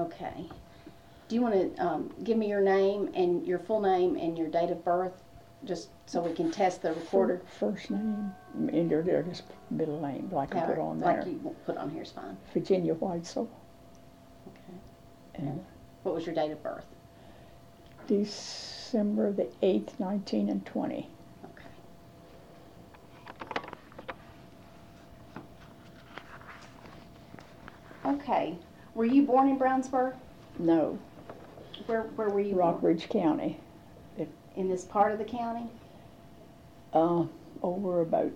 Okay. Do you want to give me your name and your full name and your date of birth, just so we can test the recorder? First name, and your just middle name, like I put on there. Like you put on here is fine. Virginia Whitesell. Okay. And what was your date of birth? December the 8th, 1920. Okay. Okay. Were you born in Brownsburg? No. Where were you Rockbridge County. In this part of the county? Over about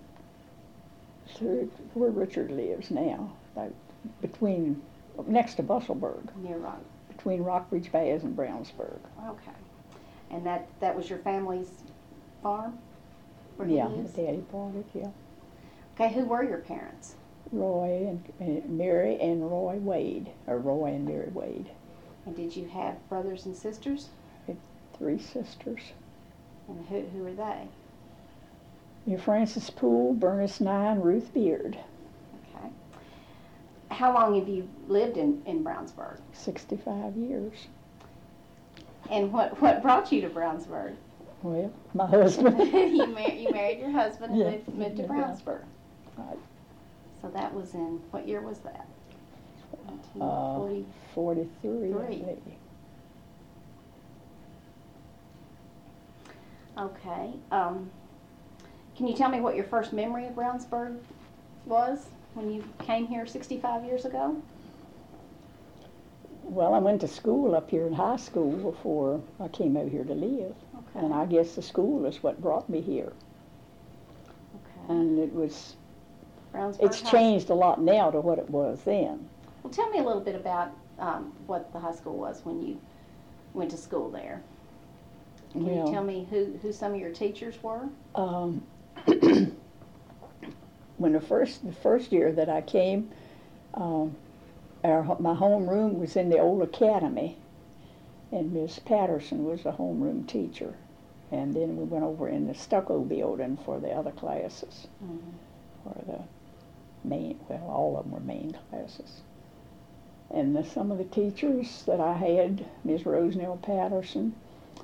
where Richard lives now, about next to Busselburg. Near Rock. Between Rockbridge Bays and Brownsburg. Okay. And that was your family's farm? Yeah, Daddy bought it, yeah. Okay, who were your parents? Roy and Mary and Roy Wade, or Roy and Mary Wade. And did you have brothers and sisters? I had 3 sisters. And who were they? Frances Poole, Bernice Nye, and Ruth Beard. Okay. How long have you lived in Brownsburg? 65 years. And what brought you to Brownsburg? Well, my husband. you married your husband and moved to Brownsburg. Right. So that was in, what year was that? 43. Okay. Can you tell me what your first memory of Brownsburg was when you came here 65 years ago? Well, I went to school up here in high school before I came out here to live. Okay. And I guess the school is what brought me here. Okay. And it was, Brownsburg it's changed a lot now to what it was then. Well, tell me a little bit about what the high school was when you went to school there. Can you tell me who some of your teachers were? When the first year that I came, my homeroom was in the old academy, and Miss Patterson was the homeroom teacher. And then we went over in the stucco building for the other classes, for the main, well, all of them were main classes. And some of the teachers that I had, Miss Rosenell Patterson,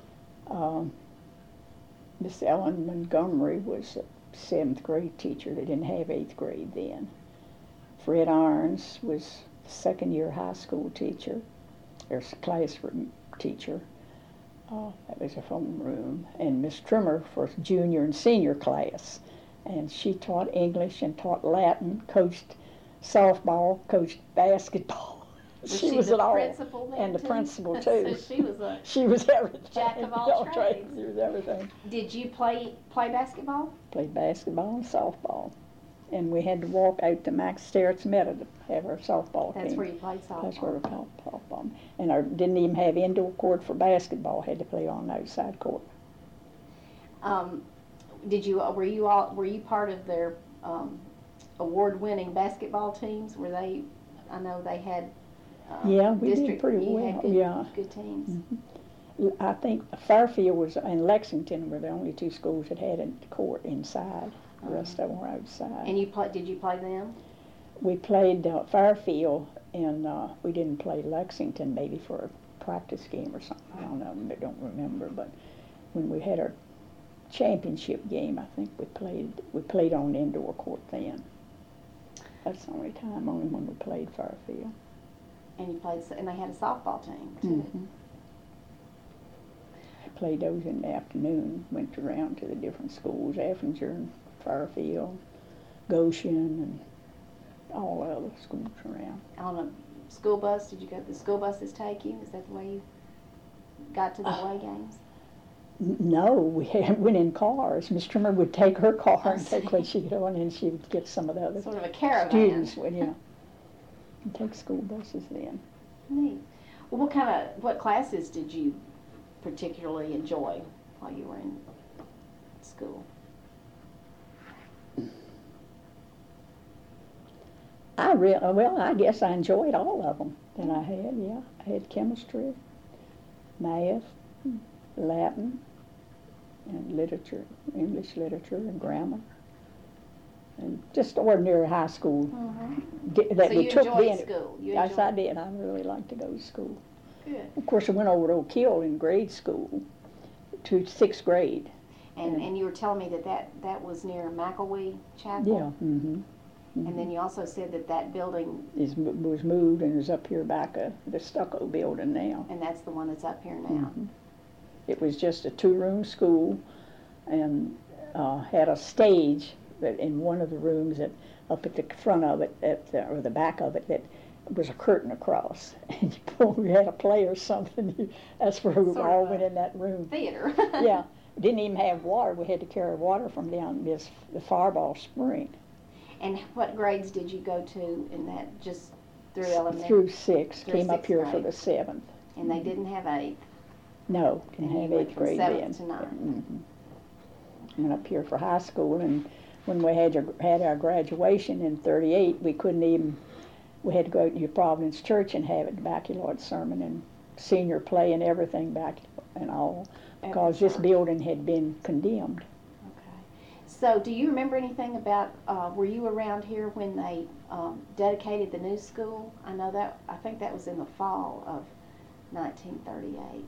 Miss Ellen Montgomery was a 7th grade teacher. They didn't have 8th grade then. Fred Irons was 2nd year high school teacher, or classroom teacher. That was a homeroom. And Miss Trimmer for junior and senior class. And she taught English and taught Latin, coached softball, coached basketball. She was it all. Principal then And the too? principal too. So she was a she was everything. jack of all trades. She was everything. Did you play basketball? Played basketball and softball. And we had to walk out to Max Sterrett's Meadow to have our softball team. That's where you played softball. That's where we played softball. And I didn't even have indoor court for basketball. Had to play on the outside court. Were you part of their award-winning basketball teams? Were they? I know they had. Yeah, we did pretty well. Had good teams. Mm-hmm. I think Fairfield and Lexington were the only 2 schools that had a court inside. The rest of them were outside. And did you play them? We played Fairfield, and we didn't play Lexington, maybe for a practice game or something. I don't know. I don't remember. But when we had our championship game, I think we played on indoor court then. That's the only when we played Fairfield. And and they had a softball team too. Mm-hmm. I played those in the afternoon. Went around to the different schools, Effinger and Fairfield, Goshen, and all the other schools around. On a school bus? Did you go? The school buses take you? Is that the way you got to the away games? No, we went in cars. Miss Trimmer would take her car and take what she could on, and she would get some of the other sort of a caravan. Students would, and take school buses then. Neat. Well, what classes did you particularly enjoy while you were in school? I guess I enjoyed all of them that I had. Yeah, I had chemistry, math, Latin, and literature, English literature and grammar, and just ordinary high school Mm-hmm. that So we you took enjoyed then. school? You Yes, I enjoyed- did. I really liked to go to school. Good. Of course, I went over to Oak Hill in grade school to 6th grade. And you were telling me that was near McElwee Chapel? Yeah. Mm-hmm. And then you also said that building, Was moved and is up here back of the stucco building now. and that's the one that's up here now. Mhm. It was just a 2-room school, and had a stage that in one of the rooms that up at the front of it, or the back of it, that was a curtain across. And you had a play or something. That's where we Sort all of went a in that room. Theater. Yeah, didn't even have water. We had to carry water from down the Fireball Spring. And what grades did you go to in that, just through elementary? Through 6th, Through came up sixth here for grade. the 7th. And they didn't have 8th? No, didn't And you have went 8th from grade 7th then. to 9th. Went up here for high school, and when we had our graduation in '38, we couldn't even. We had to go to New Providence Church and have it, the baccalaureate sermon and senior play and everything back and all, because this building had been condemned. Okay. So do you remember anything about, were you around here when they dedicated the new school? I think that was in the fall of 1938.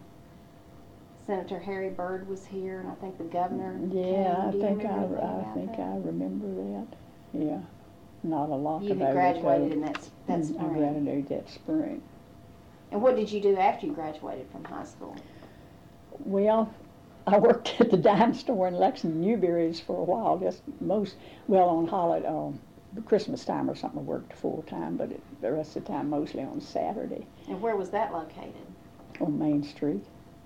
Senator Harry Byrd was here, and I think the governor Yeah, came. Do you remember anything I about think that? I remember that. Yeah, not a lot You about had graduated it. in that I spring. graduated that spring. And what did you do after you graduated from high school? Well, I worked at the dime store in Lexington, Newberry's for a while, on holiday, Christmas time or something, I worked full time, but the rest of the time mostly on Saturday And where was that located? on Main Street.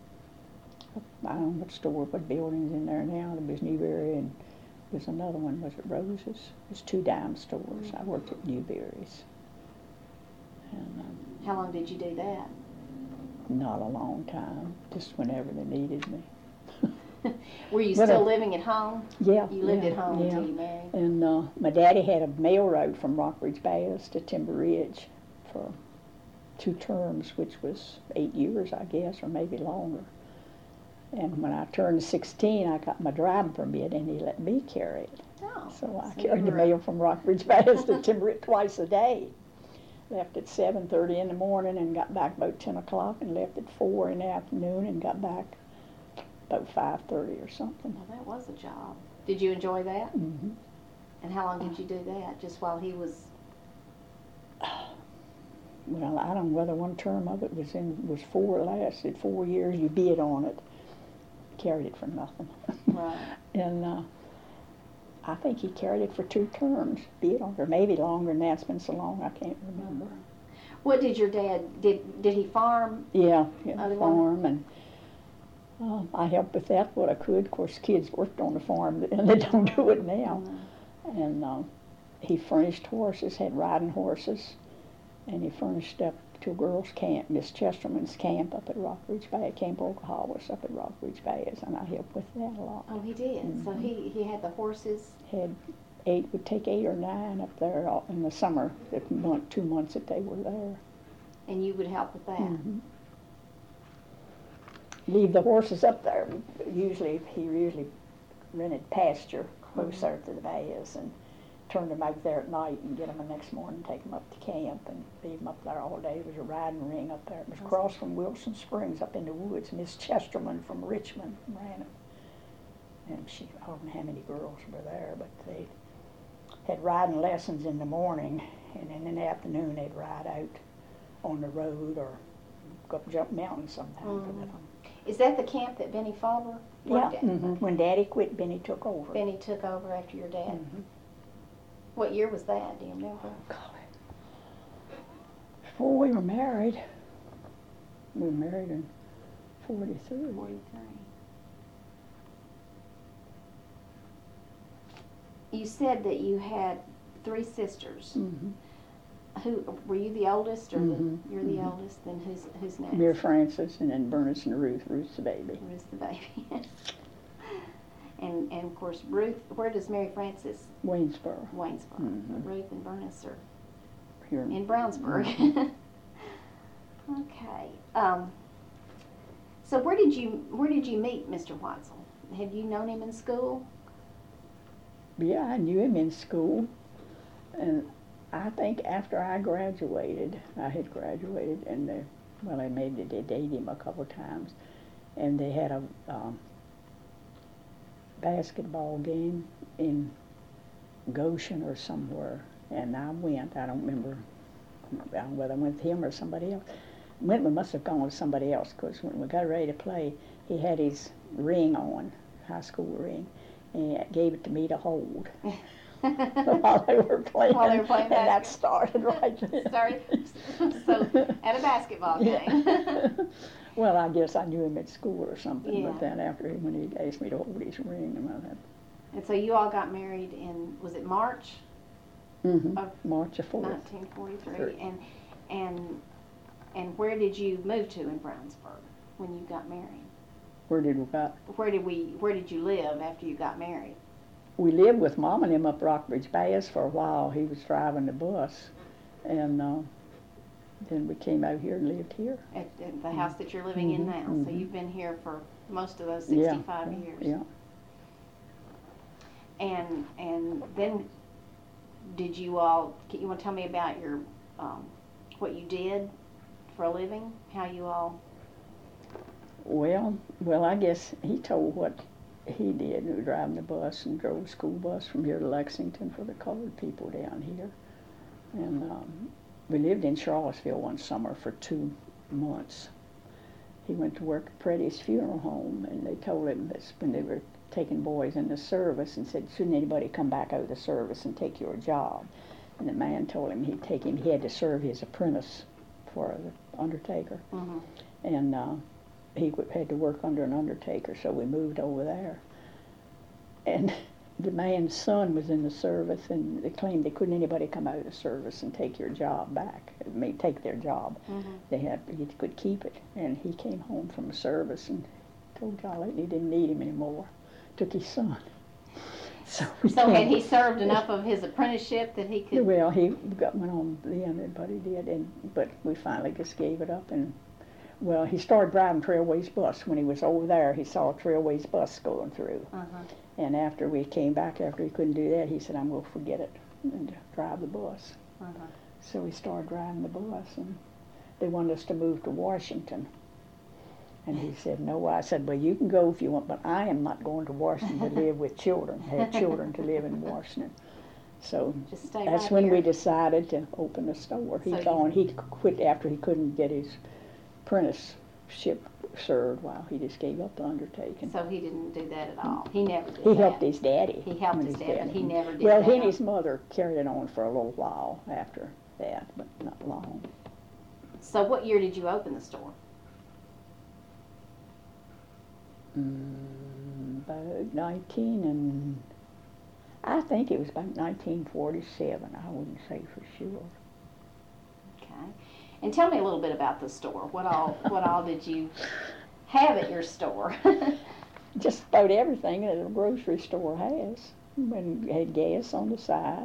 I don't know what store, what building's in there now. There was Newberry, and there's another one, was it Rose's? There's 2 dime stores. I worked at Newberry's. And How long did you do that? not a long time, just whenever they needed me. Were you But, still living at home? Yeah. You lived yeah, at home yeah. until you married? And my daddy had a mail route from Rockridge Baths to Timber Ridge for 2 terms, which was 8 years, I guess, or maybe longer. And when I turned 16, I got my driving permit, and he let me carry it. Oh, So I so carried you the were- mail from Rockridge Baths to Timber Ridge twice a day. Left at 7:30 in the morning and got back about 10 o'clock, and left at 4 in the afternoon and got back about 5:30 or something. Well, that was a job. Did you enjoy that? Hmm. And how long did you do that? Just while he was... Well, I don't know whether one term of it was 4 or lasted 4 years. You bid on it, carried it for nothing. Right. And I think he carried it for 2 terms, bid on it, or maybe longer than that. It's been so long I can't remember. What did your dad... Did he farm? Yeah, Other one? farm, and I helped with that what I could. Of course, kids worked on the farm, and they don't do it now. And he furnished horses, had riding horses, and he furnished up to a girls' camp, Miss Chesterman's camp up at Rockridge Bay, Camp Oklahoma up at Rockridge Bay, and I helped with that a lot. Oh, he did. So he had the horses. Would take 8 or 9 up there in the summer, 2 months that they were there. And you would help with that. Mhm. Leave the horses up there. He usually rented pasture closer to the baths and turned them out there at night and get them the next morning, take them up to camp and leave them up there all day. There was a riding ring up there. It was across from Wilson Springs up in the woods. Miss Chesterman from Richmond ran it. And I don't know how many girls were there, but they had riding lessons in the morning, and then in the afternoon they'd ride out on the road or go up jump mountains sometimes with them. Is that the camp that Benny Fowler Yeah, worked at? When Daddy quit, Benny took over. Benny took over after your dad. Mhm. What year was that? Do you remember? Before we were married. We were married in 43. 43. You said that you had 3 sisters. Mm-hmm. Who were you the oldest, or Mhm, you're the mhm. oldest? Then who's next? Mary Frances, and then Bernice and Ruth. Ruth's the baby. Ruth's the baby. and of course Ruth. Where does Mary Frances? Waynesboro. Waynesboro. Mhm. Ruth and Bernice are Here. in Brownsburg. Okay. So where did you meet Mr. Weitzel? Had you known him in school? Yeah, I knew him in school, and I think after I graduated, I had graduated, and they made they date him a couple times, and they had a basketball game in Goshen or somewhere, and I went. I don't remember whether I went with him or somebody else. We must have gone with somebody else, because when we got ready to play, he had his ring on, high school ring, and gave it to me to hold while they were playing. While they were playing and that basketball. started right there. So at a basketball game. Yeah. Well, I guess I knew him at school or something, Yeah. but then after when he asked me to hold his ring, And so you all got married in, was it March of March the 4th. 1943? And where did you move to in Brownsburg when you got married? Where did we go? Where did you live after you got married? We lived with Mom and him up Rockbridge Bass for a while. He was driving the bus, and then we came out here and lived here. At the house that you're living in now. So you've been here for most of those 65 years. Yeah. And then did you all, you want to tell me about your, what you did for a living? How you all? Well, I guess he told what he did. He was driving the bus and drove a school bus from here to Lexington for the colored people down here. And we lived in Charlottesville one summer for 2 months. He went to work at Pretty's funeral home, and they told him that when they were taking boys in the service, and said, shouldn't anybody come back out of the service and take your job? And the man told him he'd take him, he had to serve his apprentice for the undertaker. Mm-hmm. And he had to work under an undertaker, so we moved over there. And the man's son was in the service, and they claimed they couldn't anybody come out of the service and take your job back, take their job. Mm-hmm. He could keep it. And he came home from the service and told Charlotte he didn't need him anymore. Took his son. So had he served enough of his apprenticeship that he could? Well, he went on then, but he did, but we finally just gave it up. And well, he started driving Trailways bus. When he was over there, he saw a Trailways bus going through. Uh-huh. And after we came back, after he couldn't do that, he said, I'm going to forget it and drive the bus. Uh-huh. So he started driving the bus, and they wanted us to move to Washington. And he said, no. I said, well, you can go if you want, but I am not going to Washington to live with children, have children to live in Washington. So just stay that's right when here. we decided to open a store. He quit after he couldn't get his apprenticeship served while he just gave up the undertaking. So he didn't do that at all. He never did He that. helped his daddy. He helped his dad, but he never did well, that. he and his mother carried it on for a little while after that, but not long. So what year did you open the store? About 19 and I think it was about 1947. I wouldn't say for sure. Okay. And tell me a little bit about the store. What all did you have at your store? Just about everything that a grocery store has. And had gas on the side.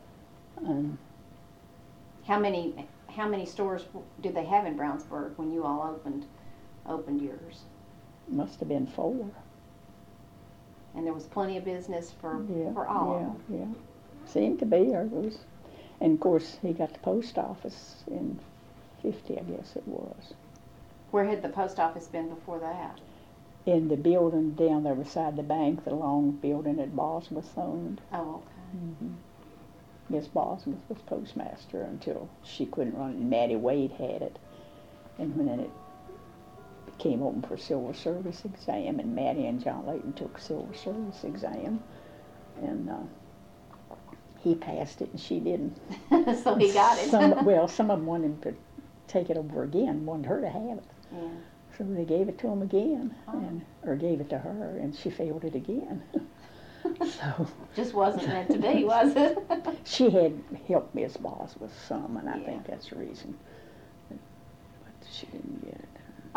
How many stores did they have in Brownsburg when you all opened yours? Must have been 4. And there was plenty of business for all of them. Yeah. Seemed to be. And of course, he got the post office in 50, I guess it was. Where had the post office been before that? In the building down there beside the bank, the long building that Bosworth owned. Oh, okay. Mm-hmm. Miss Bosworth was postmaster until she couldn't run it, and Mattie Wade had it. And when it came open for civil service exam, and Mattie and John Layton took civil service exam, and he passed it and she didn't. So he got it. Some of them wanted him to take it over again, wanted her to have it. Yeah. So they gave it to him again, or gave it to her, and she failed it again. So just wasn't meant to be, was it? She had helped Miss Bosworth some, and I think that's the reason. But she didn't get it.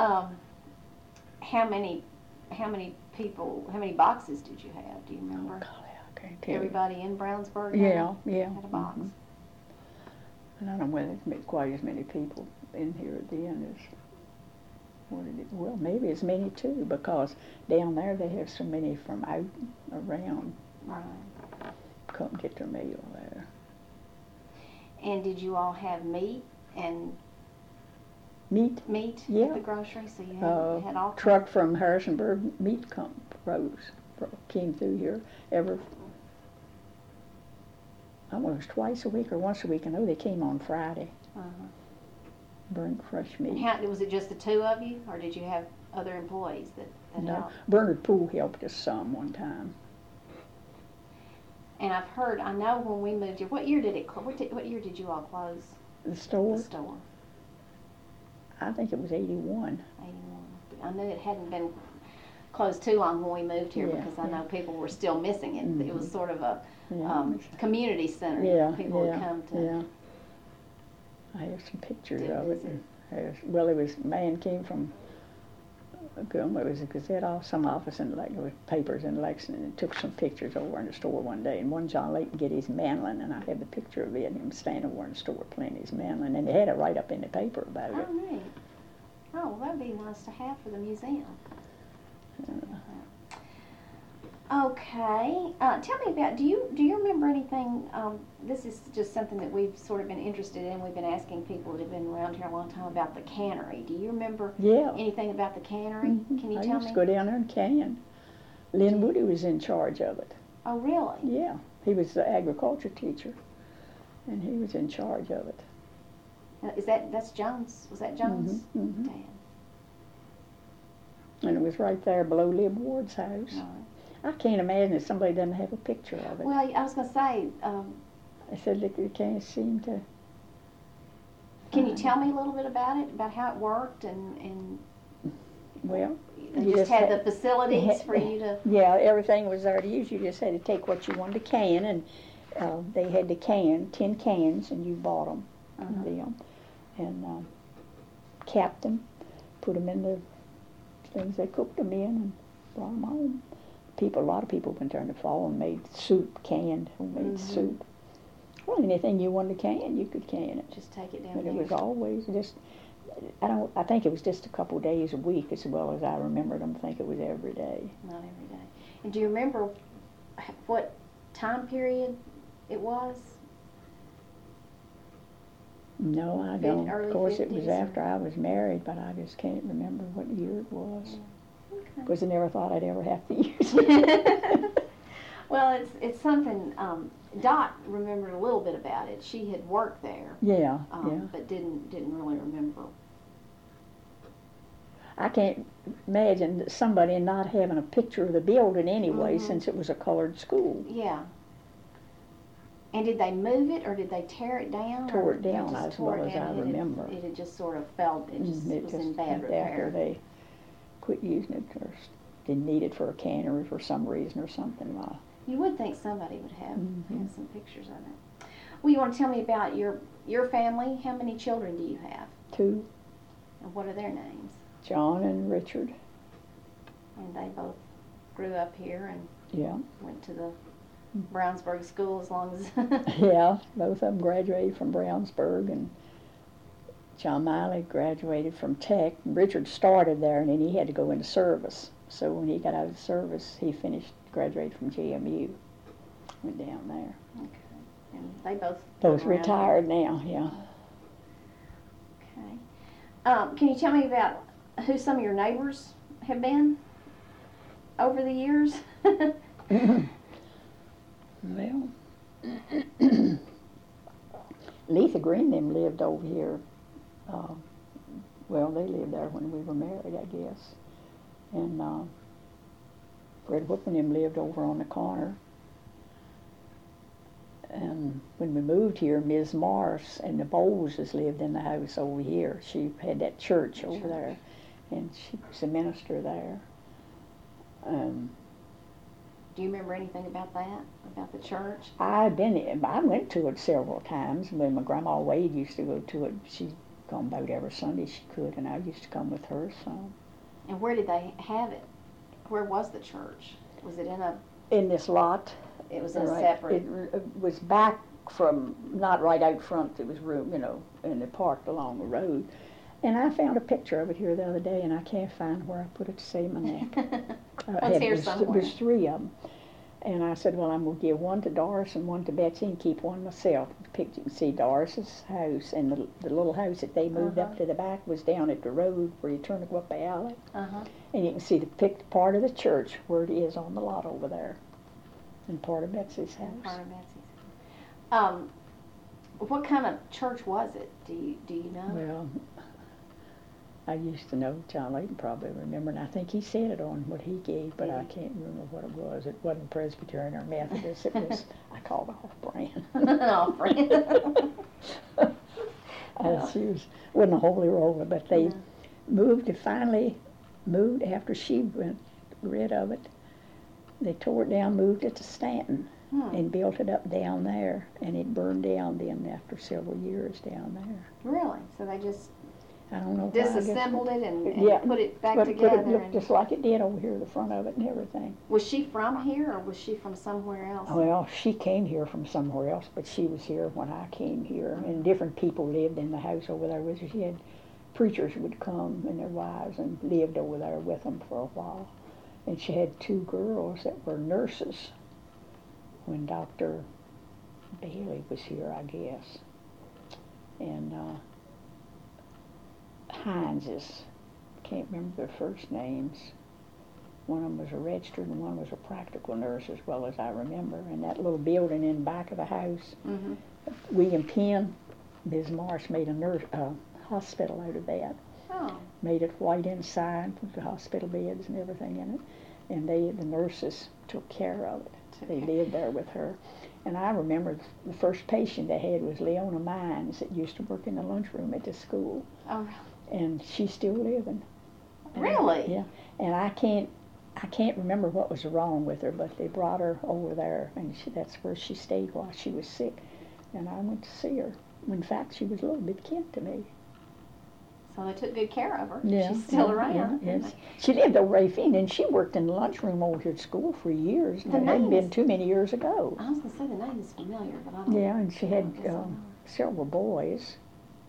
How many boxes did you have? Do you remember? Oh, golly, I can't tell you. Everybody in Brownsburg yeah. had a box. Mm-hmm. And I don't know whether there's quite as many people in here at the end as well, maybe as many too, because down there they have so many from out around. Right. come get their mail there. And did you all have meat and Meat? Yeah. at the grocery? So you had all truck from Harrisonburg Meat came through here almost twice a week or once a week. I know they came on Friday. Bring fresh meat. And was it just the two of you, or did you have other employees that No, helped? Bernard Poole helped us some one time. And I know when we moved here, what year did it close? What year did you all close The store? the store? I think it was 81. 81. I knew it hadn't been closed too long when we moved here Yeah, because I know people were still missing it. It was sort of a Yeah. community center. Yeah, People would come to. Yeah. I have some pictures to of it. visit. Well, it was man came from it was a Gazette off some office in with papers in Lexington, and took some pictures over in the store one day. And one John Layton get his mandolin, and I have the picture of it, him standing over in the store playing his mandolin, and they had it right up in the paper about it. Oh, neat. Oh, well, that'd be nice to have for the museum. Okay. Tell me about, do you remember anything, this is just something that we've sort of been interested in. We've been asking people that have been around here a long time about the cannery. Do you remember anything about the cannery? Can you I tell used me? to go down there and can. Lynn Woody was in charge of it. Oh, really? Yeah. He was the agriculture teacher, and he was in charge of it. That's Jones? Was that Jones' dad? And it was right there below Lib Ward's house. Right. I can't imagine that somebody doesn't have a picture of it. Well, I was going to say, I said they can't seem to. can you tell me a little bit about it, about how it worked, and Well, they you just had the facilities for you to. Yeah, everything was there to use. You just had to take what you wanted to can, and they had to can 10 cans, and you bought them, and capped them, put them in the things they cooked them in, and brought them home. A lot of people went there in the fall and made soup, canned homemade soup. Well, anything you wanted to can, you could can it. Just take it down But there. it was always just, I think it was just a couple days a week as well as I remember them. I think it was every day. Not every day. And do you remember what time period it was? No, I don't. Early Of course, it was 50s after I was married, but I just can't remember what year it was. Yeah. Okay. Because I never thought I'd ever have to use it. Well, it's something, Dot remembered a little bit about it. She had worked there. Yeah, But didn't really remember. I can't imagine somebody not having a picture of the building anyway, since it was a colored school. Yeah. And did they move it, or did they tear it down? Tore or it they down just as tore well it as down I and remember. It had just sort of felt, it just was in bad After repair. they quit using it or didn't need it for a cannery for some reason or something. You would think somebody would have some pictures of it. Well, you want to tell me about your family? How many children do you have? 2, And what are their names? John and Richard. And they both grew up here and Yeah. went to the Brownsburg school as long as... Yeah, both of them graduated from Brownsburg, and John Miley graduated from Tech. Richard started there, and then he had to go into service. So when he got out of service, he graduated from JMU, went down there. Okay. And they both... Both live around retired now, yeah. Okay. Can you tell me about who some of your neighbors have been over the years? Well, Letha Green them lived over here. Well, they lived there when we were married, I guess. And Fred Whip and them lived over on the corner. And when we moved here, Ms. Morris and the Bowleses lived in the house over here. She had that church over there, and she was a minister there. Do you remember anything about that, about the church? I went to it several times. When my grandma Wade used to go to it, she'd come about every Sunday she could, and I used to come with her. So. And where did they have it? Where was the church? Was it in this lot? It was in a separate. It was back from, not right out front. It was room, and it parked along the road. And I found a picture of it here the other day, and I can't find where I put it to save my neck. It's here somewhere. There's 3 of them. And I said, well, I'm going to give one to Doris and one to Betsy and keep one myself. You can see Doris's house, and the little house that they moved up to the back was down at the road where you turn to go up the alley. And you can see the picked part of the church where it is on the lot over there, and part of Betsy's house. Part of Betsy's. What kind of church was it? Do you know? Well, I used to know. John Layton probably remember, and I think he said it on what he gave, but I can't remember what it was. It wasn't Presbyterian or Methodist. It was, I called off-brand. Off-brand. She wasn't a holy roller, but they finally moved after she went rid of it. They tore it down, moved it to Stanton, and built it up down there, and it burned down then after several years down there. Really? So they just I don't know. Disassembled it and put it back together. Put it looked just like it did over here, the front of it and everything. Was she from here, or was she from somewhere else? Well, she came here from somewhere else, but she was here when I came here, and different people lived in the house over there with her. She had preachers would come and their wives and lived over there with them for a while. And she had two girls that were nurses when Dr. Bailey was here, I guess. And Hineses, can't remember their first names. One of them was a registered and one was a practical nurse, as well as I remember. And that little building in the back of the house, William Penn, Ms. Marsh made a hospital out of that. Made it white inside, put the hospital beds and everything in it. And the nurses took care of it. They lived there with her. And I remember the first patient they had was Leona Mines, that used to work in the lunchroom at the school. Oh, really? And she's still living. Really? Yeah. And I can't remember what was wrong with her, but they brought her over there, and that's where she stayed while she was sick. And I went to see her. In fact, she was a little bit kin to me. So they took good care of her. Yeah, She's still around. Yeah, yes. She lived over Rafine, and she worked in the lunchroom over here at school for years. It hadn't been too many years ago. I was going to say the name is familiar, but I don't. Yeah, and she had several boys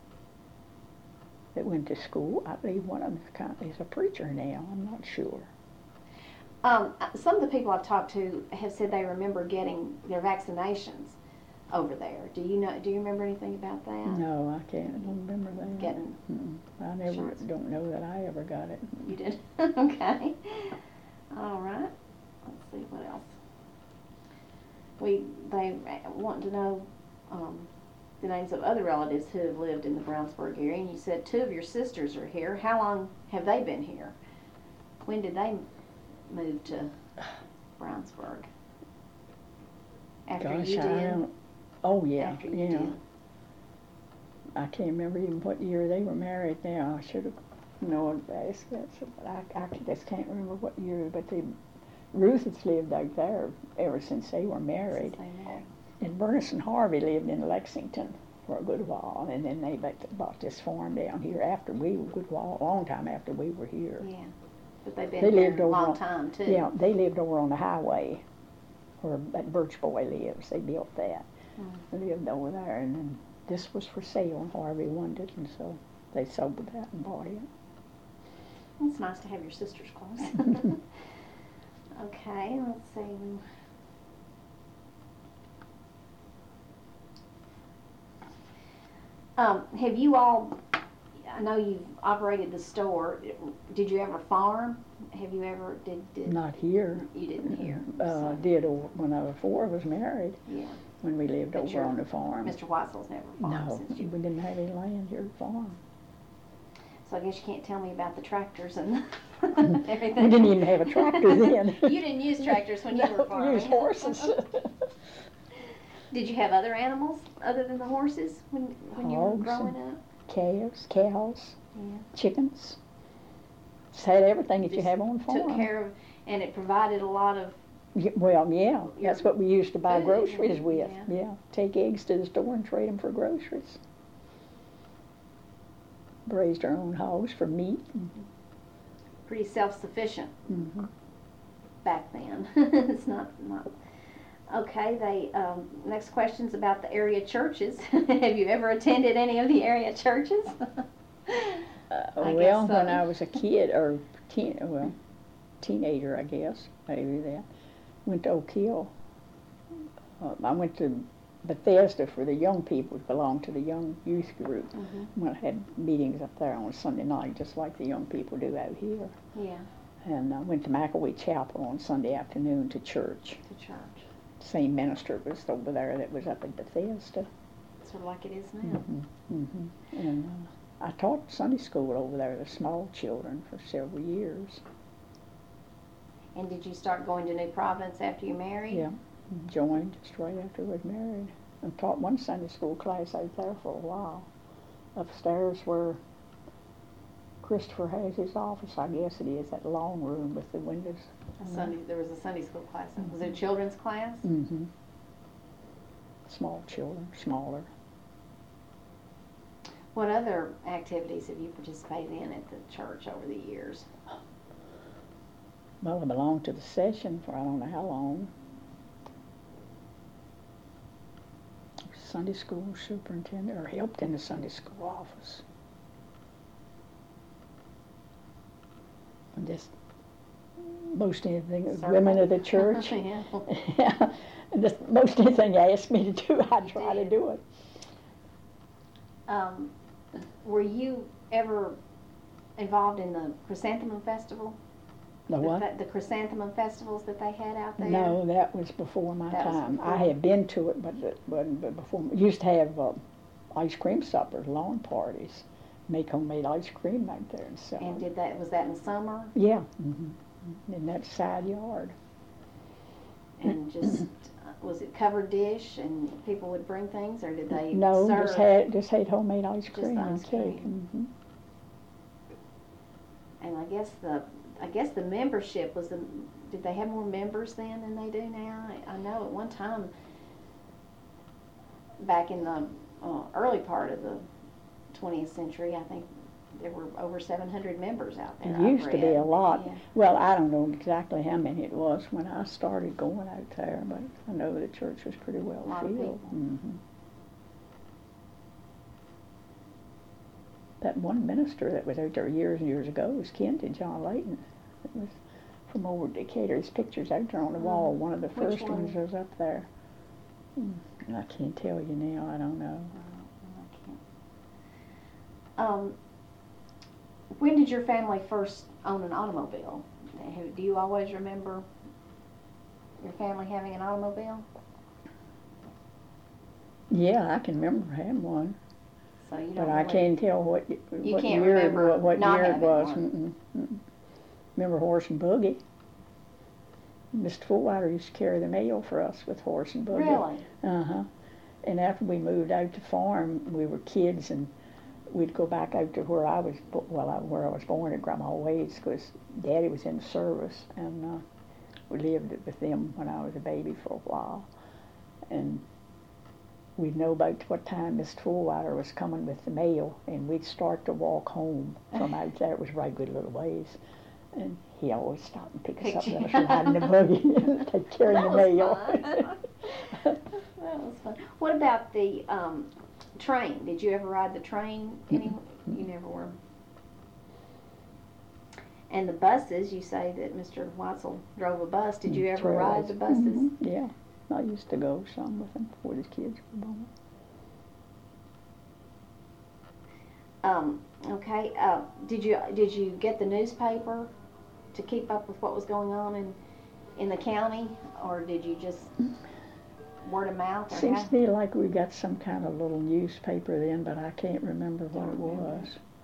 that went to school. I believe one of them is a preacher now. I'm not sure. Some of the people I've talked to have said they remember getting their vaccinations over there. Do you remember anything about that? No, I can't. I don't remember that. I don't know that I ever got it. You did? Okay. All right. Let's see what else. They want to know the names of other relatives who have lived in the Brownsburg area, and you said two of your sisters are here. How long have they been here? When did they move to Brownsburg? After you did? Oh, yeah. After you did. I can't remember even what year they were married now. I should have known that. I just can't remember what year, but Ruth has lived out there ever since they were married. And Bernice and Harvey lived in Lexington for a good while, and then they bought this farm down here after a long time after we were here. Yeah, but they've been here a long time too. Yeah, they lived over on the highway where that Birch Boy lives. They built that. They lived over there, and then this was for sale, and Harvey wanted it, and so they sold that and bought it. It's nice to have your sisters close. Okay, let's see. Have you all, I know you've operated the store, did you ever farm? Have you ever, did Not here. You didn't here? Did when I was married. Yeah. When we lived over on the farm. Mr. Weitzel's never farmed since you. We didn't have any land here to farm. So I guess you can't tell me about the tractors and everything. We didn't even have a tractor then. You didn't use tractors when you were farming. We used horses. Did you have other animals other than the horses when you were growing up? Calves, cows, chickens. Just had everything that you have on a farm. Took care of, and it provided a lot of. Well, yeah, that's what we used to buy groceries with. Yeah, take eggs to the store and trade them for groceries. Raised our own hogs for meat. Pretty self-sufficient back then. It's not. Okay, next question's about the area churches. Have you ever attended any of the area churches? Well, when I was a kid, or teenager, I guess, maybe that. went to Oak Hill. I went to Bethesda for the young people who belonged to the young youth group. When I had meetings up there on a Sunday night, just like the young people do out here. Yeah, And I went to McElwee Chapel on Sunday afternoon to church. to church. Same minister was over there that was up at Bethesda. Sort of like it is now. And I taught Sunday school over there to small children for several years. And did you start going to New Providence after you married? Yeah, joined just right after we was married. And taught one Sunday school class out there for a while. Upstairs where Christopher has his office, I guess it is, that long room with the windows. There was a Sunday school class. Was it a children's class? Mm-hmm. Small children, smaller. What other activities have you participated in at the church over the years? Well, I belonged to the session for I don't know how long. Sunday school superintendent, or helped in the Sunday school office. And just most anything, women of the church. Yeah. Yeah, and just most anything you asked me to do, I try to do it. Were you ever involved in the Chrysanthemum Festival? The what? The Chrysanthemum festivals that they had out there? No, that was before my That was time. before. I had been to it, but it wasn't before. We used to have ice cream suppers, lawn parties, make homemade ice cream out there and sell And it. was that in summer? Yeah, in that side yard. And just, was it covered dish and people would bring things, or did they No, serve? just had homemade ice Just cream and ice cake. cream. And I guess the membership did they have more members then than they do now? I know at one time, back in the early part of the 20th century, I think there were over 700 members out there. It used to be a lot. Yeah. Well, I don't know exactly how many it was when I started going out there, but I know the church was pretty well A lot of filled. people. That one minister that was out there years and years ago was kin to John Layton. It was from over Decatur. His picture's out there on the wall. One of the Which first ones one? was up there. I can't tell you now. I don't know. I can't. When did your family first own an automobile? Do you always remember your family having an automobile? Yeah, I can remember having one. So you don't But I really- can't tell what can't year remember what not year it having was. one. Remember horse and buggy? Mr. Fullwiler used to carry the mail for us with horse and buggy. Really? Uh-huh. And after we moved out to farm, we were kids, and we'd go back out to where I was born at Grandma Wade's, because Daddy was in the service, and we lived with them when I was a baby for a while. And we'd know about what time Mr. Fullwiler was coming with the mail, and we'd start to walk home from out there. It was a right good little ways. And he always stopped and picked us up and let us ride in the buggy and take care of the mail. That was fun. What about the train? Did you ever ride the train? You never were. And the buses, you say that Mr. Weitzel drove a bus. Did you ever ride the buses? Yeah, I used to go some with him before the kids were born. Okay. Did you get the newspaper to keep up with what was going on in the county, or did you just word of mouth? Seems to me like we got some kind of little newspaper then, but I can't remember what it was.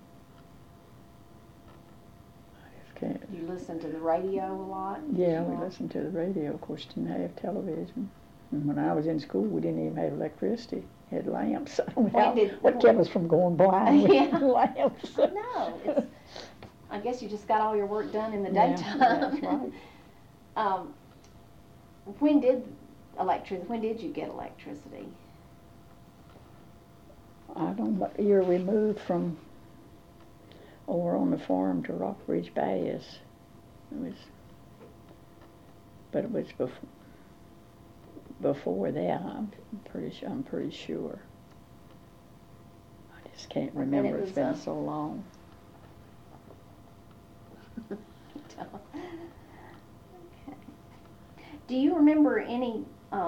I just can't. You listened to the radio a lot? Yeah, we listened to the radio. Of course, didn't have television. And when I was in school, we didn't even have electricity. We had lamps. I don't know what kept us from going blind with Yeah. lamps. No, I guess you just got all your work done in the Yeah, daytime. that's right. When did you get electricity? I don't know. You're removed from over on the farm to Rockbridge Bass. But it was before that. I'm pretty sure. I just can't remember. It's been so long. Okay. Do you remember any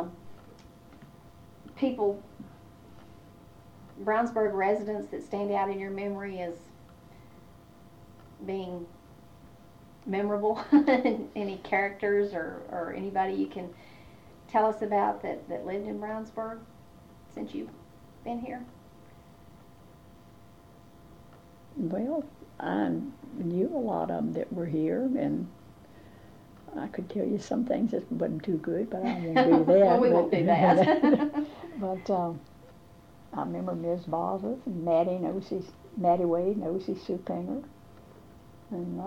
people, Brownsburg residents, that stand out in your memory as being memorable? Any characters or anybody you can tell us about that lived in Brownsburg since you've been here? Well, I knew a lot of them that were here, and I could tell you some things that wasn't too good, but I won't do that. Well, we won't do that. But I remember Ms. Bosworth and Mattie Wade and O.C. Supinger, and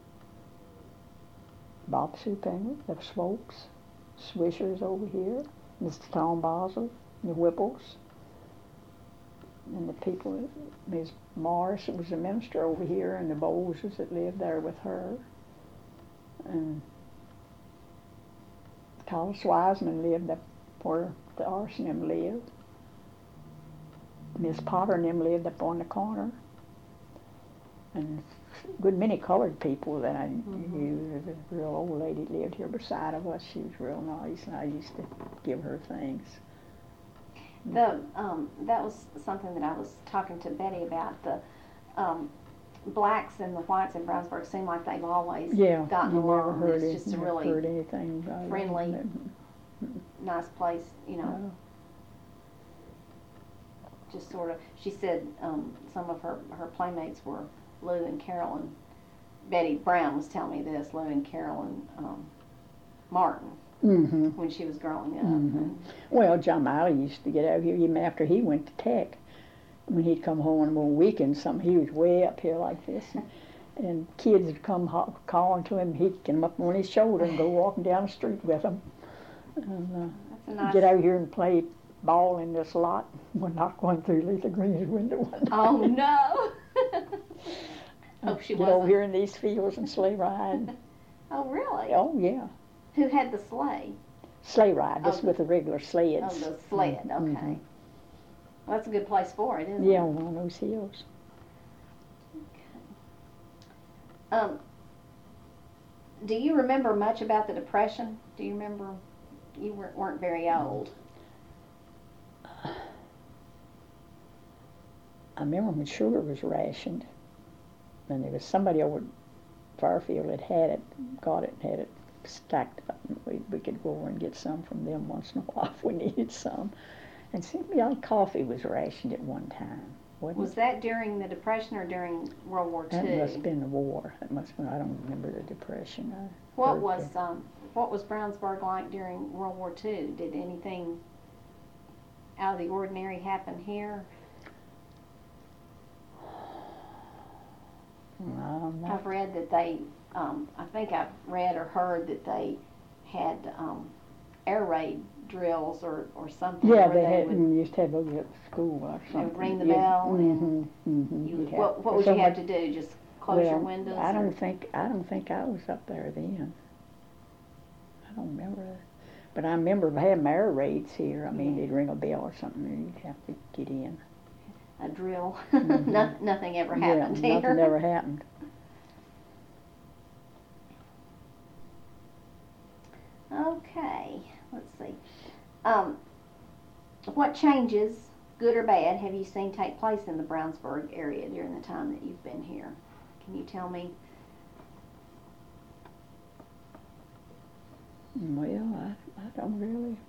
Bob Supinger, the Swopes, Swishers over here, Mr. Tom Bosworth, the Whipples, and the people, Ms. Morris was a minister over here, and the Bowleses that lived there with her, and Thomas Wiseman lived up where the Arson and them lived. Miss Potter and them lived up on the corner, and a good many colored people that I knew. A real old lady lived here beside of us. She was real nice, and I used to give her things. That was something that I was talking to Betty about. The blacks and the whites in Brownsburg seem like they've always gotten along. It's just a really heard anything friendly, nice place, you know. No. Just sort of, she said some of her playmates were Lou and Carolyn. Betty Brown was telling me this, Lou and Carolyn Martin, when she was growing up. Well, John Miley used to get out here even after he went to Tech. When he'd come home on weekends, he was way up here like this. And kids would come calling to him, he'd get them up on his shoulder and go walking down the street with them. And get out here and play ball in this lot. We're not going through Letha Green's window one time. Oh, no. Hope she get wasn't. over here in these fields and sleigh ride. Oh, really? Oh, yeah. Who had the sleigh? Sleigh ride, just with the regular sleds. Oh, the sled, okay. Well, that's a good place for it, isn't it? Yeah, on those hills. Okay. Do you remember much about the Depression? Do you remember? You weren't very old. I remember when sugar was rationed, and there was somebody over at Fairfield that had it, got it, and had it stacked up, and we could go over and get some from them once in a while if we needed some. And it seemed to me like coffee was rationed at one time. Was that during the Depression or during World War II? That must have been the war. That must have been, I don't remember the Depression. What was Brownsburg like during World War II? Did anything out of the ordinary happen here? I've read that they, I think I've read or heard that they had air raid drills or something. Yeah, they used to have those at school or something. Ring the bell and what would you have to do? Just close your windows? I don't think I was up there then. I don't remember that. But I remember having air raids here. I mean, they'd ring a bell or something and you'd have to get in. A drill. Nothing ever happened here. Nothing ever happened. Okay, let's see. What changes, good or bad, have you seen take place in the Brownsburg area during the time that you've been here? Can you tell me? Well, I don't really.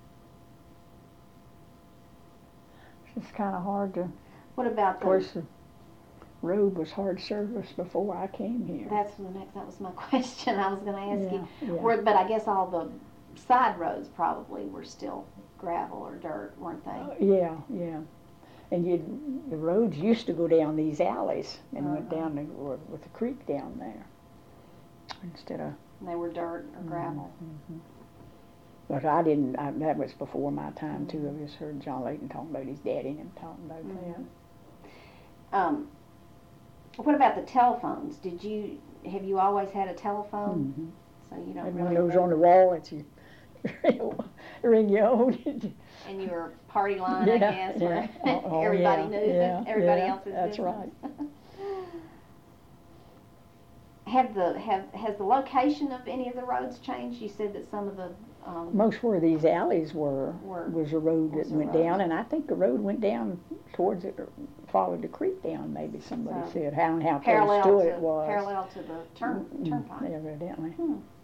It's kind of hard to. What about Of course, the road was hard service before I came here. That was my question. I was going to ask you. Yeah. But I guess all the side roads probably were still gravel or dirt, weren't they? Yeah. And the roads used to go down these alleys and went down with the creek down there instead of. And they were dirt or gravel. But I didn't. That was before my time too. I just heard John Layton talking about his daddy and him talking about that. What about the telephones? Have you always had a telephone? So you don't and really. One of those on the wall that you ring your own. And your party line, I guess, where everybody knew everybody else's That's business. right. Has the location of any of the roads changed? You said that some of the Most where these alleys were was a road that was a went road. down, and I think the road went down towards it, or followed the creek down, maybe somebody So, said, how parallel close to it was. Parallel to the turnpike. Evidently.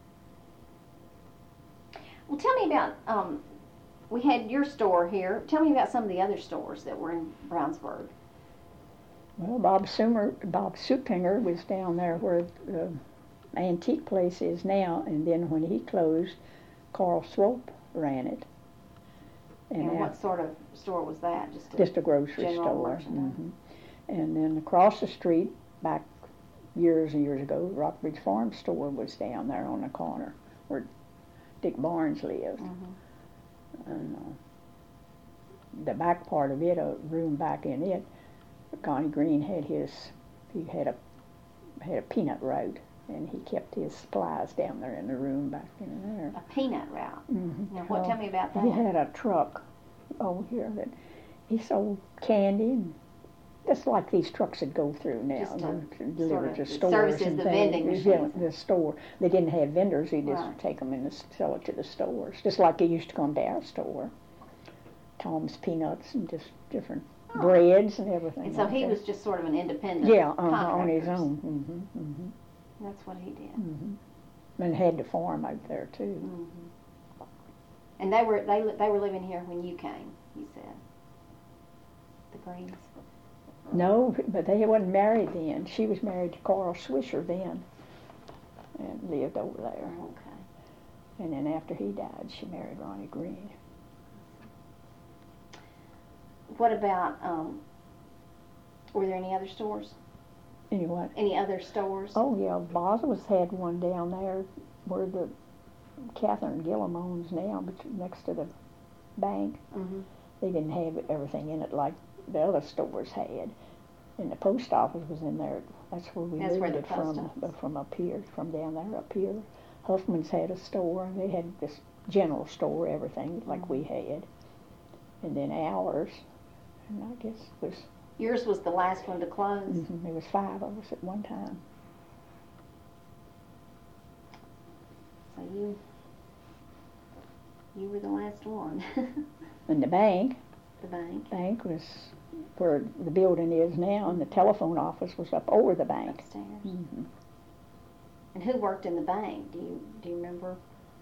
Well, tell me about, we had your store here. Tell me about some of the other stores that were in Brownsburg. Well, Bob Supinger was down there where the antique place is now, and then when he closed, Carl Swope ran it. And what sort of store was that? Just a grocery general store. merchandise? And then across the street, back years and years ago, Rockbridge Farm Store was down there on the corner where Dick Barnes lived. And the back part of it, a room back in it, Connie Green had he had a peanut route, and he kept his supplies down there in the room back in there. A peanut route? Now, Well, tell me about that. He had a truck over here that he sold candy, and just like these trucks that go through now, Just to deliver sort to of stores services and the things. vending machines. The store. They didn't have vendors. He just Right. take them and sell it to the stores, just like he used to come to our store. Tom's Peanuts and just different breads and everything. And so like he that. was just sort of an independent on his contractor. own. That's what he did. And had the farm out there too. And they were living here when you came, you said. The Greens. No, but they wasn't married then. She was married to Carl Swisher then, and lived over there. Okay. And then after he died, she married Ronnie Green. What about, were there any other stores? Any what? Any other stores? Oh yeah, Boswell's had one down there where the Catherine Gillum owns now, next to the bank. They didn't have everything in it like the other stores had. And the post office was in there. That's where we That's where moved the it post from office. from up here, from down there up here. Huffman's had a store. They had this general store, everything like we had. And then ours, and I guess was Yours was the last one to close. there was 5 of us at one time. So you were the last one. And the bank The bank. was where the building is now, and the telephone office was up over the bank. Upstairs. And who worked in the bank? Do you remember?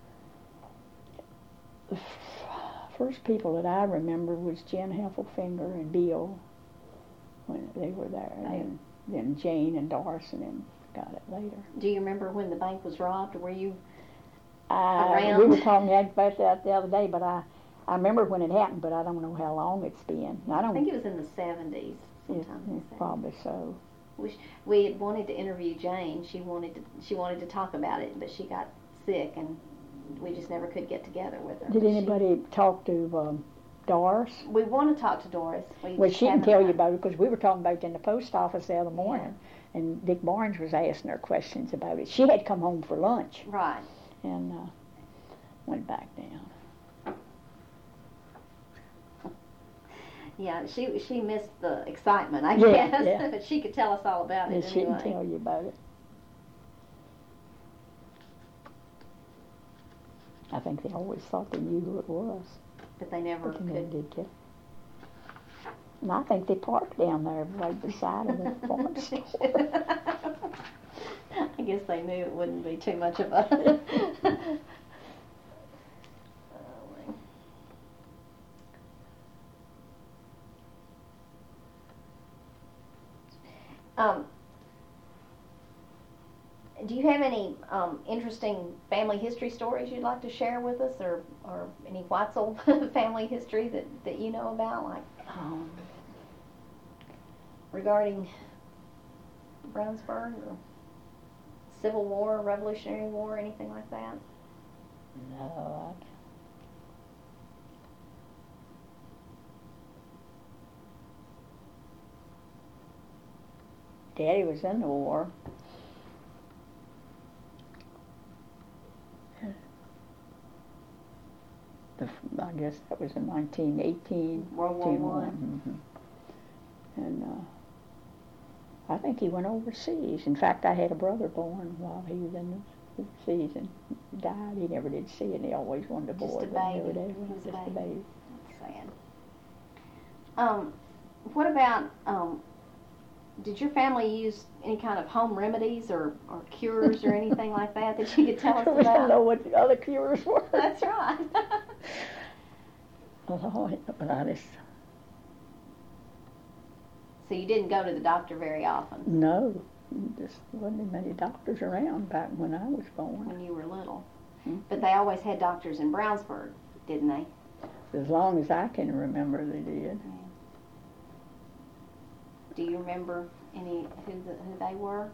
The first people that I remember was Jen Heffelfinger and Bill when they were there. And then Jane and Doris and them got it later. Do you remember when the bank was robbed? Were you We around? were talking about that the other day, but I remember when it happened, but I don't know how long it's been. I think it was in the 70s, sometime in the 70s. Probably so. We had wanted to interview Jane. She wanted to talk about it, but she got sick, and we just never could get together with her. Did anybody talk to Doris? We want to talk to Doris. Well, she can tell you about it, because we were talking about it in the post office the other morning, and Dick Barnes was asking her questions about it. She had come home for lunch. Right. And went back down. Yeah, she missed the excitement, I Yeah, guess. yeah. But she could tell us all about it And she anyway. can tell you about it. I think they always thought they knew who it was. But they never But they never could. did get. And I think they parked down there right beside of the farm store. I guess they knew it wouldn't be too much of a... Do you have any interesting family history stories you'd like to share with us, or any Whitesell family history that you know about, like regarding Brownsburg or Civil War, Revolutionary War, anything like that? No. Daddy was in the war. I guess that was in 1918. World War One. And I think he went overseas. In fact, I had a brother born while he was in season. Died. He never did see it. He always wanted a boy. Just a but never baby. did. He was a Just a baby. baby. That's sad. What about, did your family use any kind of home remedies or cures or anything like that you could tell us about? We don't know what the other cures were. That's right. Oh, but I just, So you didn't go to the doctor very often no. Just wasn't many doctors around back when I was born. when you were little. Mhm. But they always had doctors in Brownsburg, didn't they? As long as I can remember, they did. Do you remember any who they were?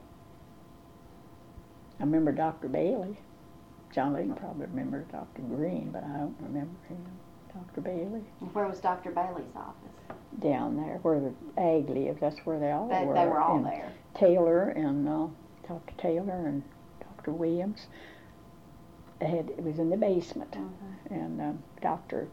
I remember Dr. Bailey. John Lee probably remembers Dr. Green, but I don't remember him. Dr. Bailey. And where was Dr. Bailey's office? Down there, where the ag lived. That's where they all were. They were all and there. Taylor and Dr. Taylor and Dr. Williams. It was in the basement. Mm-hmm. And Dr.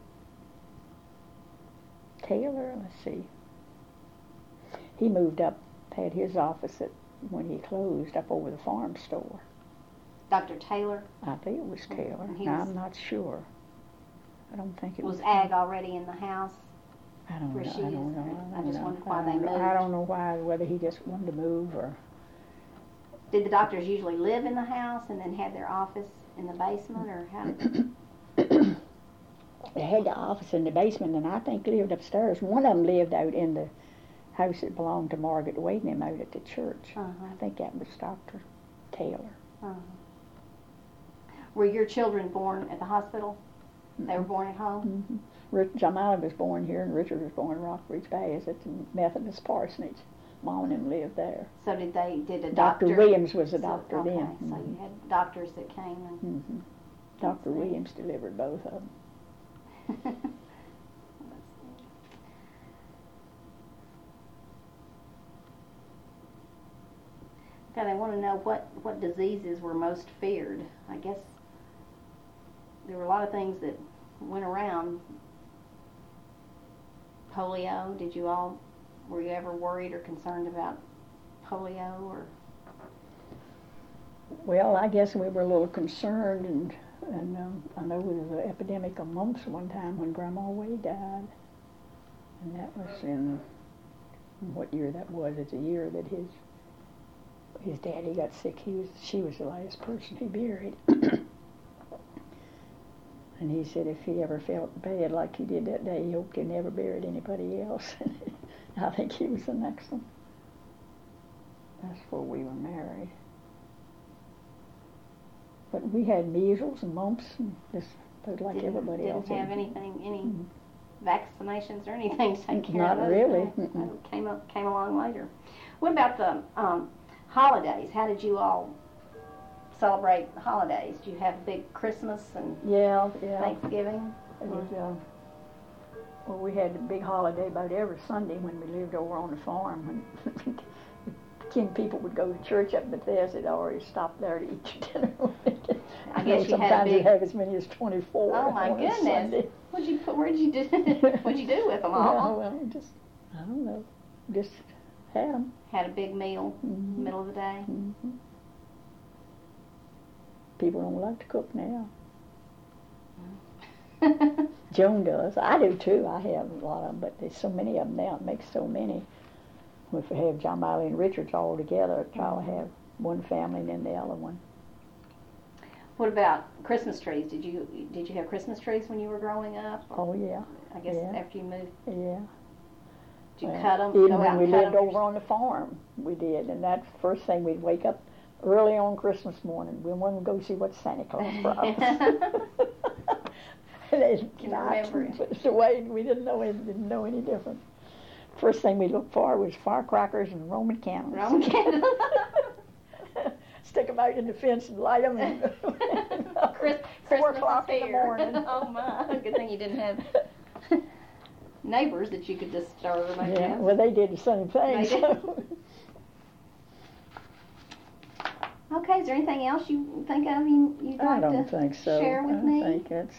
Taylor, let's see. He moved up, had his office when he closed up over the farm store. Dr. Taylor? I think it was Taylor. And I'm not sure. I don't think it was. Was Ag already in the house? I don't where know. she I is? don't know. I just wondered why they moved. I don't know why. Whether he just wanted to move or. Did the doctors usually live in the house and then have their office in the basement, or how did They had the office in the basement, and I think lived upstairs. One of them lived out in the house that belonged to Margaret Wade and them out at the church. I think that was Dr. Taylor. Were your children born at the hospital? They were born at home? Mm-hmm. Jamila was born here, and Richard was born in Rockbridge Bay at the Methodist parsonage. Mom and them lived there. So did a Dr. doctor? Williams was a doctor okay, then. So you had doctors that came and... Dr. Williams delivered both of them. Okay, they want to know what diseases were most feared. I guess there were a lot of things that went around. Polio, were you ever worried or concerned about polio or? Well, I guess we were a little concerned, and I know there was an epidemic of mumps one time when Grandma Wade died, and that was in what year that was. It's a year that his daddy got sick. She was the last person he buried. And he said if he ever felt bad like he did that day, he hoped he never buried anybody else. I think he was the next one. That's before we were married. But we had measles and mumps and just like everybody else. Didn't have any vaccinations or anything to take care of. Not really. Came along later. What about the holidays? How did you all celebrate the holidays? Do you have a big Christmas and Thanksgiving? Well, we had a big holiday about every Sunday when we lived over on the farm. When 10 people would go to church up Bethesda, they'd already stop there to eat your dinner. I guess you had a sometimes big... you'd have as many as 24. Oh my goodness! What'd you do with them all? Well, I don't know, just had them. Had a big meal in the middle of the day. Mm-hmm. People don't like to cook now. Joan does. I do too. I have a lot of them, but there's so many of them now. It makes so many. If we have John Miley and Richards all together, try to have one family and then the other one. What about Christmas trees? Did you have Christmas trees when you were growing up? Oh yeah. I guess after you moved. Yeah. Did you cut them? Even when we lived over on the farm, we did, and that's the first thing we'd wake up early on Christmas morning. We wanted to go see what Santa Claus brought us. Can remember it. Put us away, we didn't know any different. First thing we looked for was firecrackers and Roman candles. Roman candles. Stick them out in the fence and light them. And 4 o'clock in the morning. Oh my! Good thing you didn't have neighbors that you could disturb. I guess. Well, they did the same thing. So. Okay, is there anything else you think of you'd like to share with me? I think that's.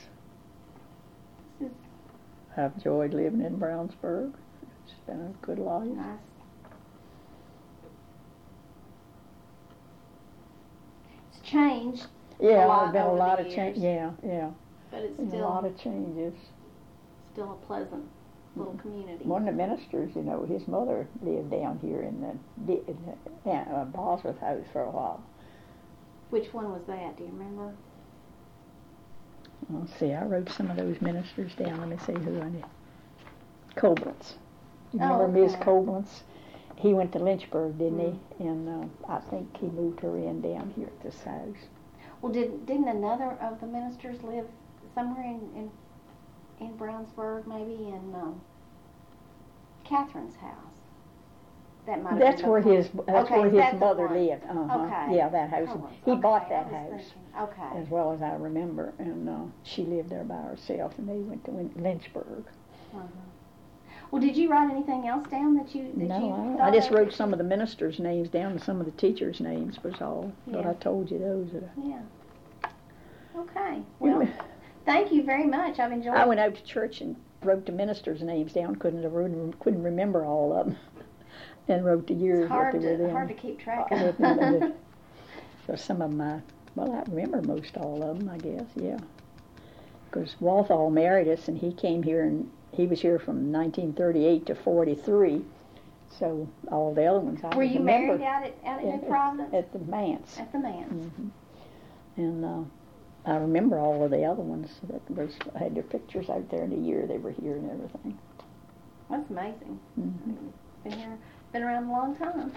I've enjoyed living in Brownsburg. It's been a good life. Nice. It's changed Yeah, lot there's been a over lot the of change. years. Yeah. But it's A lot of changes. still a pleasant little community. One of the ministers, his mother lived down here in the Bosworth house for a while. Which one was that? Do you remember? Let's see, I wrote some of those ministers down. Let me see who I knew. Koblenz. You remember Ms. Koblenz? He went to Lynchburg, didn't he? And I think he moved her in down here at this house. Well, didn't another of the ministers live somewhere in Brownsburg, maybe in Catherine's house? That might have That's been where before. his mother lived. Okay. Yeah, that house. He bought that house. Thinking. Okay. As well as I remember, and she lived there by herself, and they went to Lynchburg. Uh-huh. Well, did you write anything else down that you No, I just wrote some of the ministers' names down and some of the teachers' names was all. Yeah. But I told you those. Yeah. Okay. Well, thank you very much. I've enjoyed. I went out to church and wrote the ministers' names down. Couldn't remember all of them, and wrote the years that they were there. Hard to keep track of. So some of them, I remember most all of them, I guess. Yeah. Because Walthall married us, and he came here and. He was here from 1938 to 43, so all the other ones I Were you remember. married out at New Providence? At the manse. At the manse. Mm-hmm. And I remember all of the other ones that had their pictures out there in the year they were here and everything. That's amazing. Mm-hmm. Been around a long time.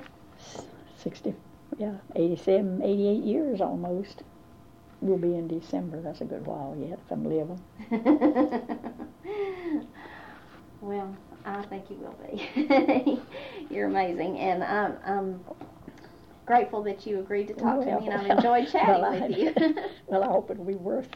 87, 88 years almost. We'll be in December. That's a good while yet if I'm living. Well, I think you will be. You're amazing, and I'm grateful that you agreed to talk to me, and I've enjoyed chatting with you. Well, I hope it'll be worth.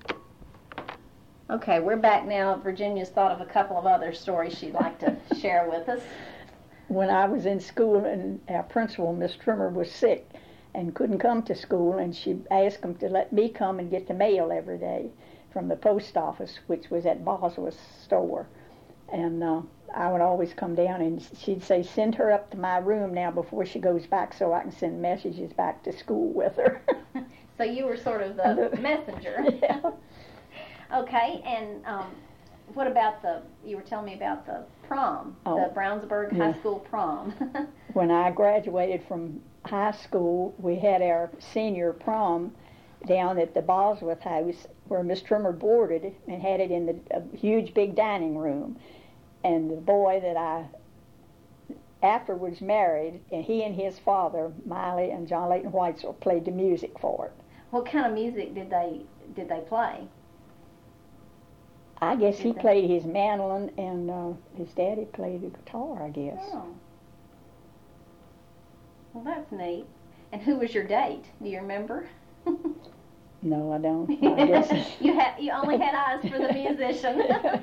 Okay, we're back now. Virginia's thought of a couple of other stories she'd like to share with us. When I was in school, and our principal, Miss Trimmer, was sick and couldn't come to school, and she asked them to let me come and get the mail every day from the post office, which was at Bosworth's store. And I would always come down, and she'd say, send her up to my room now before she goes back so I can send messages back to school with her. So you were sort of the messenger. Yeah. Okay, and what about you were telling me about the prom, the Brownsburg High School prom. When I graduated from high school, we had our senior prom down at the Bosworth house where Miss Trimmer boarded and had it in the huge big dining room. And the boy that I afterwards married, and he and his father, Miley and John Layton Whitesell, played the music for it. What kind of music did they play? I guess he played his mandolin, and his daddy played the guitar, I guess. Oh. Well, that's neat. And who was your date? Do you remember? No, I don't. I guess. You only had eyes for the musician.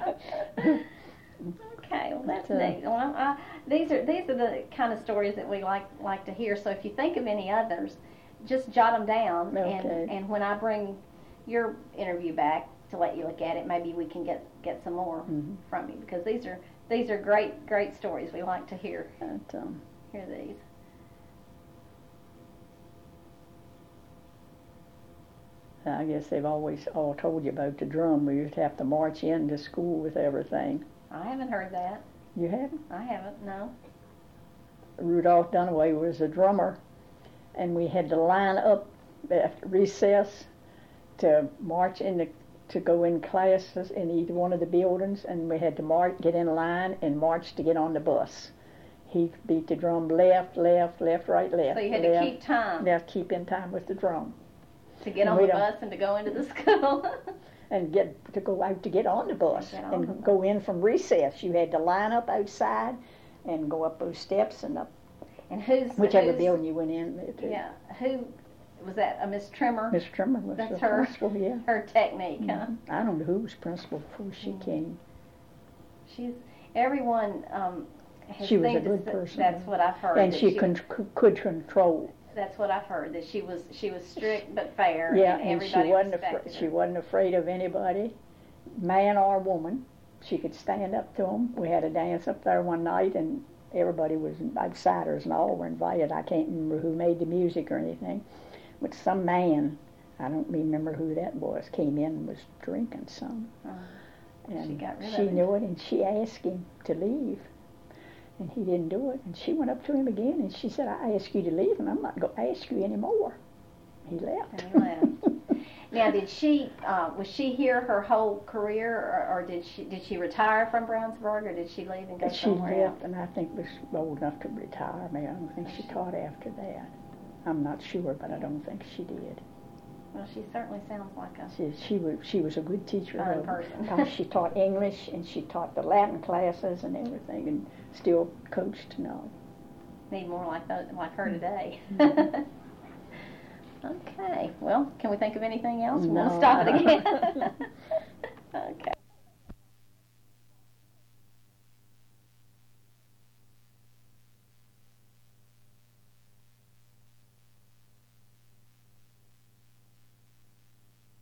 Okay, well that's neat. Well, these are the kind of stories that we like to hear. So if you think of any others, just jot them down, okay. and when I bring your interview back to let you look at it, maybe we can get some more from you, because these are great stories. We like to hear these. I guess they've always all told you about the drum. We used to have to march into school with everything. I haven't heard that. You haven't? I haven't, no. Rudolph Dunaway was a drummer, and we had to line up after recess to march to go in classes in either one of the buildings, and we had to get in line and march to get on the bus. He beat the drum left, right, left. So you had to keep time. Yeah, keep in time with the drum. To get on the bus and to go into the school. And go out to get on the bus and go in from recess. You had to line up outside and go up those steps and up. And whichever building you went in. Yeah, who was that? A Miss Trimmer. Miss Trimmer was That's the her principal. Yeah. Her technique, huh? I don't know who was principal before she came. Everyone. She was a good person. That's what I've heard. And she could control. That's what I've heard. That she was strict but fair. Yeah, and she wasn't afraid of anybody, man or woman. She could stand up to them. We had a dance up there one night, and everybody was outsiders, and all were invited. I can't remember who made the music or anything, but some man I don't remember who that was, came in and was drinking some. And she got rid of she him. knew it, and she asked him to leave. And he didn't do it. And she went up to him again, and she said, I asked you to leave, and I'm not going to ask you anymore. He left. And he left. Now, did she, was she here her whole career, or did she retire from Brownsburg, or did she leave and go somewhere She left, else? and I think was old enough to retire. Maybe I don't think she taught after that. I'm not sure, but I don't think she did. Well, she certainly sounds like a She was a good teacher. fun person. Because she taught English, and she taught the Latin classes and everything, and still coached now. Need more like her today. Mm-hmm. Okay. Well, can we think of anything else? We No. want to stop it again. Okay.